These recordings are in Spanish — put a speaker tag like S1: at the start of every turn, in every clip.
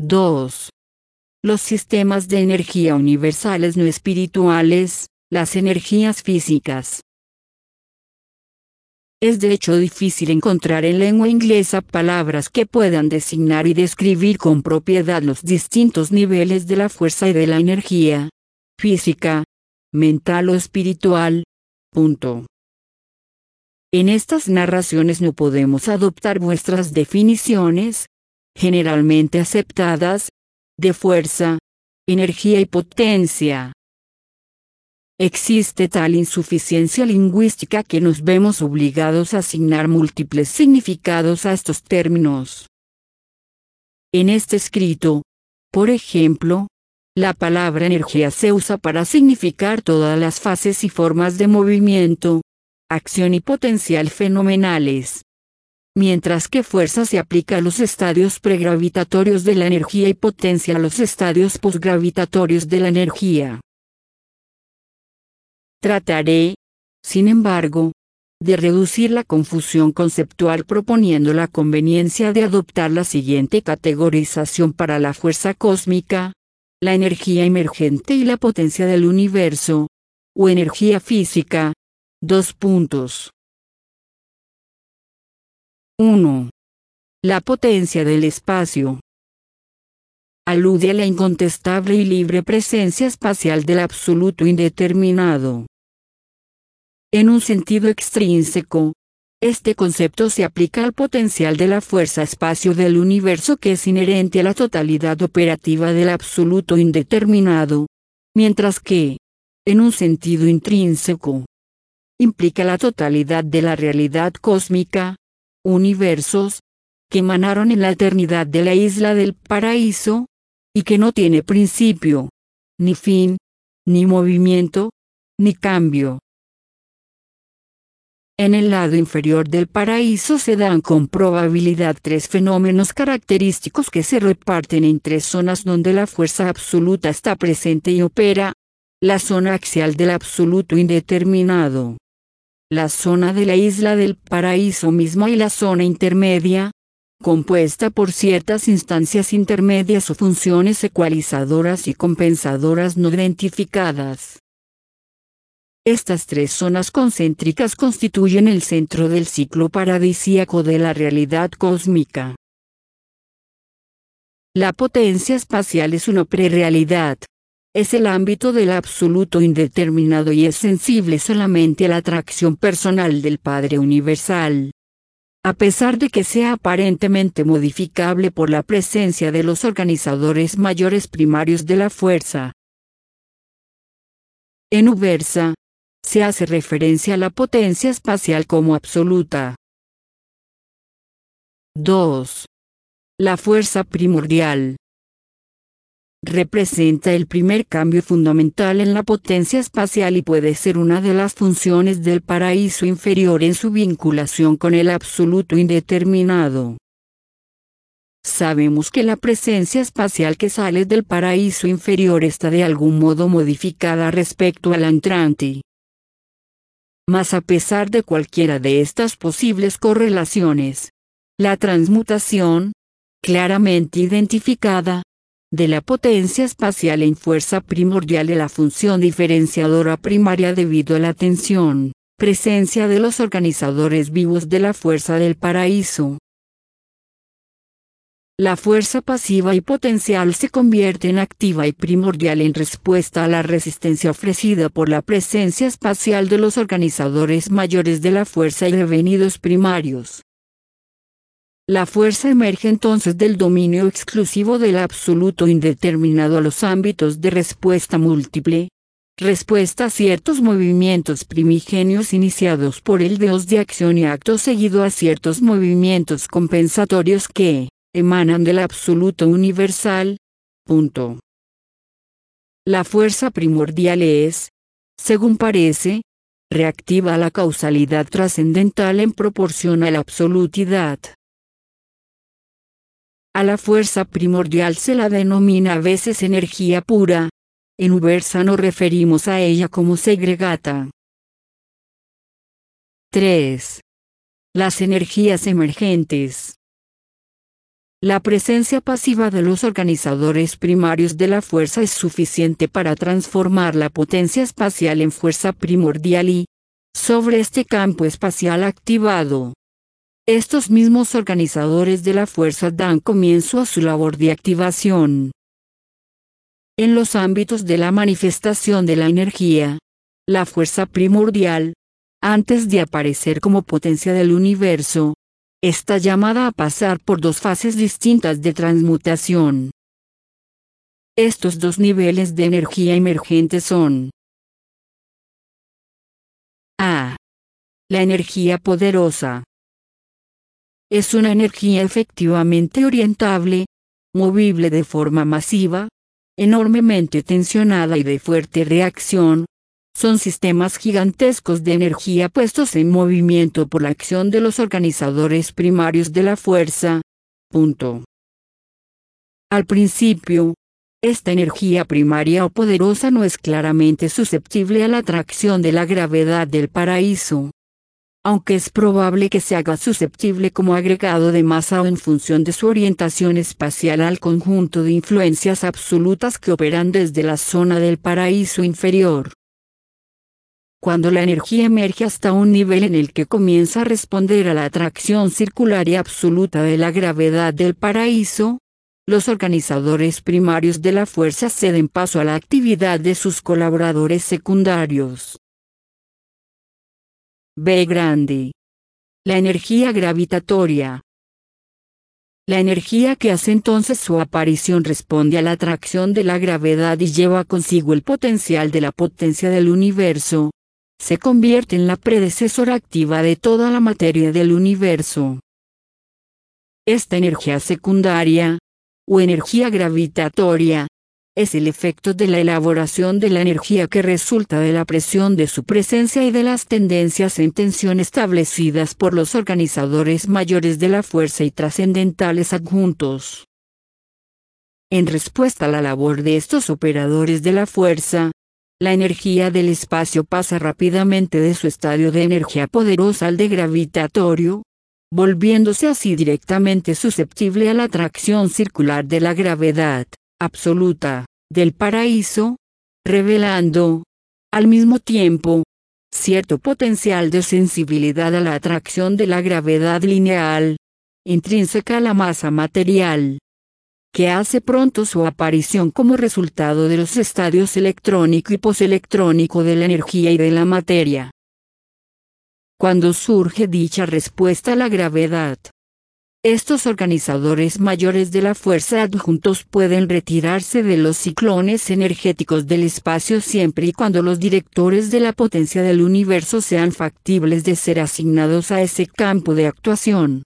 S1: 2. Los sistemas de energía universales no espirituales, las energías físicas. Es de hecho difícil encontrar en lengua inglesa palabras que puedan designar y describir con propiedad los distintos niveles de la fuerza y de la energía física, mental o espiritual. Punto. En estas narraciones no podemos adoptar vuestras definiciones, generalmente aceptadas, de fuerza, energía y potencia. Existe tal insuficiencia lingüística que nos vemos obligados a asignar múltiples significados a estos términos. En este escrito, por ejemplo, la palabra energía se usa para significar todas las fases y formas de movimiento, acción y potencial fenomenales, mientras que fuerza se aplica a los estadios pregravitatorios de la energía y potencia a los estadios posgravitatorios de la energía. Trataré, sin embargo, de reducir la confusión conceptual proponiendo la conveniencia de adoptar la siguiente categorización para la fuerza cósmica, la energía emergente y la potencia del universo, o energía física. 2 puntos. 1. La potencia del espacio. Alude a la incontestable y libre presencia espacial del absoluto indeterminado. En un sentido extrínseco, este concepto se aplica al potencial de la fuerza-espacio del universo que es inherente a la totalidad operativa del absoluto indeterminado, mientras que, en un sentido intrínseco, implica la totalidad de la realidad cósmica, universos, que emanaron en la eternidad de la isla del paraíso, y que no tiene principio, ni fin, ni movimiento, ni cambio. En el lado inferior del paraíso se dan con probabilidad 3 fenómenos característicos que se reparten en 3 zonas donde la fuerza absoluta está presente y opera: la zona axial del absoluto indeterminado, la zona de la isla del paraíso mismo y la zona intermedia, compuesta por ciertas instancias intermedias o funciones ecualizadoras y compensadoras no identificadas. Estas 3 zonas concéntricas constituyen el centro del ciclo paradisíaco de la realidad cósmica. La potencia espacial es una prerrealidad. Es el ámbito del absoluto indeterminado y es sensible solamente a la atracción personal del Padre Universal. A pesar de que sea aparentemente modificable por la presencia de los organizadores mayores primarios de la fuerza. En Uversa, se hace referencia a la potencia espacial como absoluta. 2. La fuerza primordial. Representa el primer cambio fundamental en la potencia espacial y puede ser una de las funciones del paraíso inferior en su vinculación con el absoluto indeterminado. Sabemos que la presencia espacial que sale del paraíso inferior está de algún modo modificada respecto a la entrante. Mas a pesar de cualquiera de estas posibles correlaciones, la transmutación, claramente identificada, de la potencia espacial en fuerza primordial es la función diferenciadora primaria debido a la tensión, presencia de los organizadores vivos de la fuerza del paraíso. La fuerza pasiva y potencial se convierte en activa y primordial en respuesta a la resistencia ofrecida por la presencia espacial de los organizadores mayores de la fuerza y devenidos primarios. La fuerza emerge entonces del dominio exclusivo del absoluto indeterminado a los ámbitos de respuesta múltiple, respuesta a ciertos movimientos primigenios iniciados por el Dios de acción y acto seguido a ciertos movimientos compensatorios que emanan del absoluto universal. Punto. La fuerza primordial es, según parece, reactiva a la causalidad trascendental en proporción a la absolutidad. A la fuerza primordial se la denomina a veces energía pura. En Uversa nos referimos a ella como segregata. 3. Las energías emergentes. La presencia pasiva de los organizadores primarios de la fuerza es suficiente para transformar la potencia espacial en fuerza primordial y, sobre este campo espacial activado, estos mismos organizadores de la fuerza dan comienzo a su labor de activación. En los ámbitos de la manifestación de la energía, la fuerza primordial, antes de aparecer como potencia del universo, está llamada a pasar por dos fases distintas de transmutación. Estos dos niveles de energía emergente son: A. La energía poderosa. Es una energía efectivamente orientable, movible de forma masiva, enormemente tensionada y de fuerte reacción. Son sistemas gigantescos de energía puestos en movimiento por la acción de los organizadores primarios de la fuerza. Punto. Al principio, esta energía primaria o poderosa no es claramente susceptible a la atracción de la gravedad del paraíso, aunque es probable que se haga susceptible como agregado de masa o en función de su orientación espacial al conjunto de influencias absolutas que operan desde la zona del paraíso inferior. Cuando la energía emerge hasta un nivel en el que comienza a responder a la atracción circular y absoluta de la gravedad del paraíso, los organizadores primarios de la fuerza ceden paso a la actividad de sus colaboradores secundarios. B grande. La energía gravitatoria. La energía que hace entonces su aparición responde a la atracción de la gravedad y lleva consigo el potencial de la potencia del universo. Se convierte en la predecesora activa de toda la materia del universo. Esta energía secundaria, o energía gravitatoria, es el efecto de la elaboración de la energía que resulta de la presión de su presencia y de las tendencias en tensión establecidas por los organizadores mayores de la fuerza y trascendentales adjuntos. En respuesta a la labor de estos operadores de la fuerza, la energía del espacio pasa rápidamente de su estadio de energía poderosa al de gravitatorio, volviéndose así directamente susceptible a la atracción circular de la gravedad absoluta del paraíso, revelando, al mismo tiempo, cierto potencial de sensibilidad a la atracción de la gravedad lineal, intrínseca a la masa material, que hace pronto su aparición como resultado de los estadios electrónico y poselectrónico de la energía y de la materia. Cuando surge dicha respuesta a la gravedad, estos organizadores mayores de la fuerza adjuntos pueden retirarse de los ciclones energéticos del espacio siempre y cuando los directores de la potencia del universo sean factibles de ser asignados a ese campo de actuación.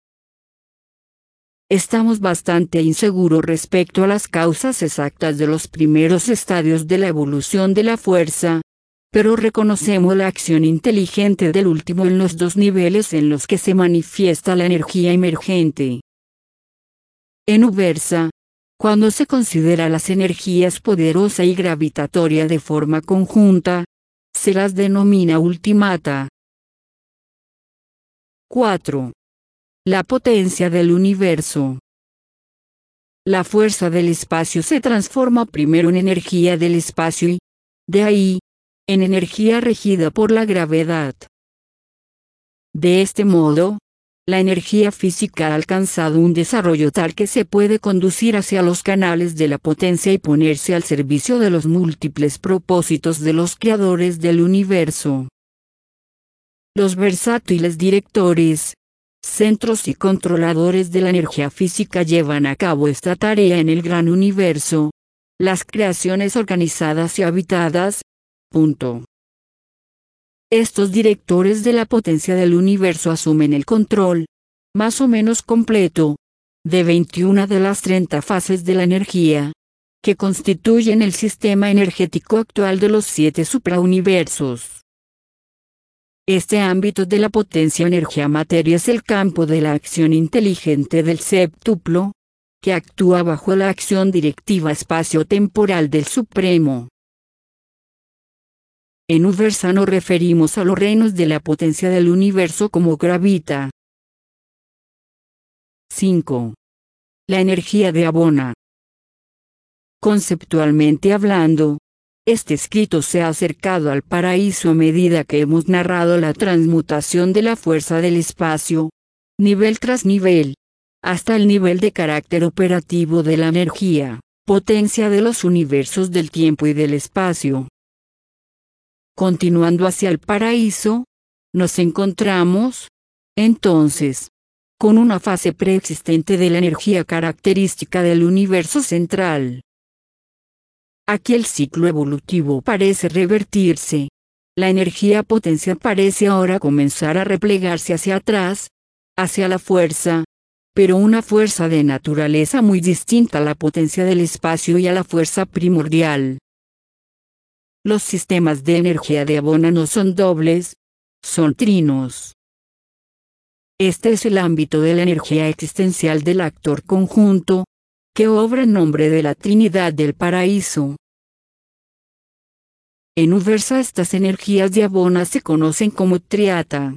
S1: Estamos bastante inseguros respecto a las causas exactas de los primeros estadios de la evolución de la fuerza, pero reconocemos la acción inteligente del último en los dos niveles en los que se manifiesta la energía emergente. En Uversa, cuando se considera las energías poderosa y gravitatoria de forma conjunta, se las denomina ultimata. 4. La potencia del universo. La fuerza del espacio se transforma primero en energía del espacio y, de ahí, en energía regida por la gravedad. De este modo, la energía física ha alcanzado un desarrollo tal que se puede conducir hacia los canales de la potencia y ponerse al servicio de los múltiples propósitos de los creadores del universo. Los versátiles directores, centros y controladores de la energía física llevan a cabo esta tarea en el gran universo, las creaciones organizadas y habitadas. Punto. Estos directores de la potencia del universo asumen el control, más o menos completo, de 21 de las 30 fases de la energía, que constituyen el sistema energético actual de los 7 suprauniversos. Este ámbito de la potencia energía-materia es el campo de la acción inteligente del séptuplo, que actúa bajo la acción directiva espacio-temporal del Supremo. En Uversa nos referimos a los reinos de la potencia del universo como gravita. 5. La energía de Abona. Conceptualmente hablando, este escrito se ha acercado al paraíso a medida que hemos narrado la transmutación de la fuerza del espacio, nivel tras nivel, hasta el nivel de carácter operativo de la energía, potencia de los universos del tiempo y del espacio. Continuando hacia el paraíso, nos encontramos, entonces, con una fase preexistente de la energía característica del universo central. Aquí el ciclo evolutivo parece revertirse. La energía potencia parece ahora comenzar a replegarse hacia atrás, hacia la fuerza, pero una fuerza de naturaleza muy distinta a la potencia del espacio y a la fuerza primordial. Los sistemas de energía de Abona no son dobles, son trinos. Este es el ámbito de la energía existencial del actor conjunto, que obra en nombre de la Trinidad del Paraíso. En Uversa estas energías de Abona se conocen como triata.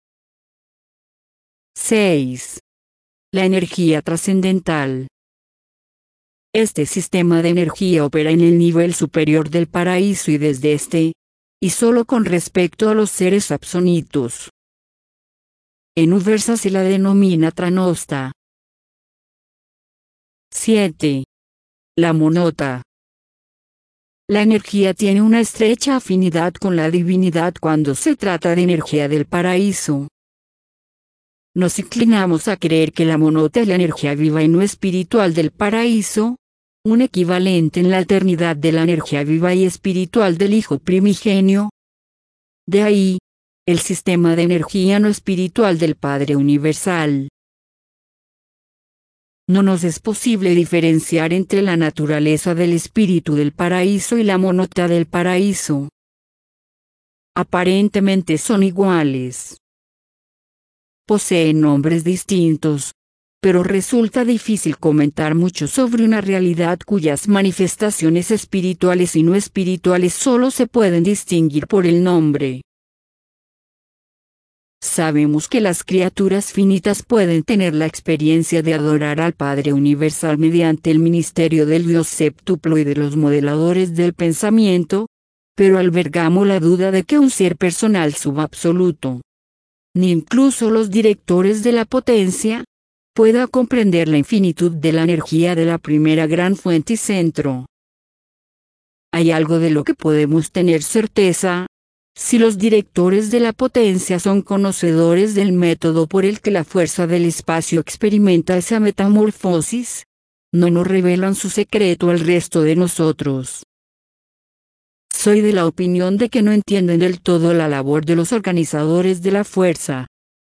S1: 6. La energía trascendental. Este sistema de energía opera en el nivel superior del paraíso y desde este, y solo con respecto a los seres absonitos. En Uversa se la denomina Tranosta. 7. La monota. La energía tiene una estrecha afinidad con la divinidad cuando se trata de energía del paraíso. Nos inclinamos a creer que la monota es la energía viva y no espiritual del paraíso, un equivalente en la eternidad de la energía viva y espiritual del Hijo Primigenio. De ahí, el sistema de energía no espiritual del Padre Universal. No nos es posible diferenciar entre la naturaleza del espíritu del paraíso y la monota del paraíso. Aparentemente son iguales. Poseen nombres distintos, pero resulta difícil comentar mucho sobre una realidad cuyas manifestaciones espirituales y no espirituales solo se pueden distinguir por el nombre. Sabemos que las criaturas finitas pueden tener la experiencia de adorar al Padre Universal mediante el ministerio del Dios séptuplo y de los modeladores del pensamiento, pero albergamos la duda de que un ser personal subabsoluto, ni incluso los directores de la potencia, pueda comprender la infinitud de la energía de la primera gran fuente y centro. Hay algo de lo que podemos tener certeza. Si los directores de la potencia son conocedores del método por el que la fuerza del espacio experimenta esa metamorfosis, no nos revelan su secreto al resto de nosotros. Soy de la opinión de que no entienden del todo la labor de los organizadores de la fuerza.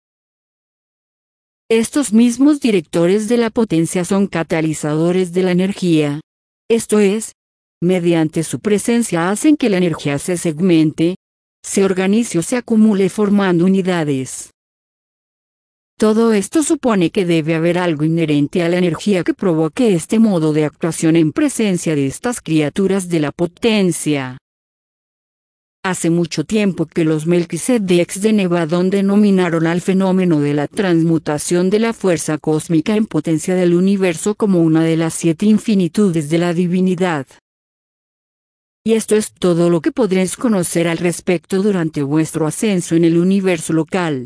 S1: Estos mismos directores de la potencia son catalizadores de la energía, esto es, mediante su presencia hacen que la energía se segmente, se organice o se acumule formando unidades. Todo esto supone que debe haber algo inherente a la energía que provoque este modo de actuación en presencia de estas criaturas de la potencia. Hace mucho tiempo que los Melquisedecs de Nevadón denominaron al fenómeno de la transmutación de la fuerza cósmica en potencia del universo como una de las 7 infinitudes de la divinidad. Y esto es todo lo que podréis conocer al respecto durante vuestro ascenso en el universo local.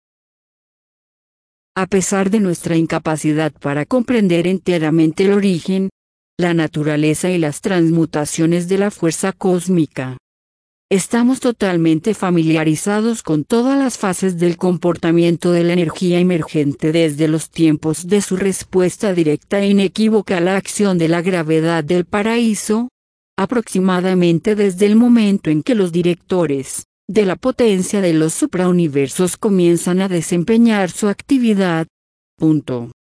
S1: A pesar de nuestra incapacidad para comprender enteramente el origen, la naturaleza y las transmutaciones de la fuerza cósmica, estamos totalmente familiarizados con todas las fases del comportamiento de la energía emergente desde los tiempos de su respuesta directa e inequívoca a la acción de la gravedad del paraíso, aproximadamente desde el momento en que los directores de la potencia de los suprauniversos comienzan a desempeñar su actividad. Punto.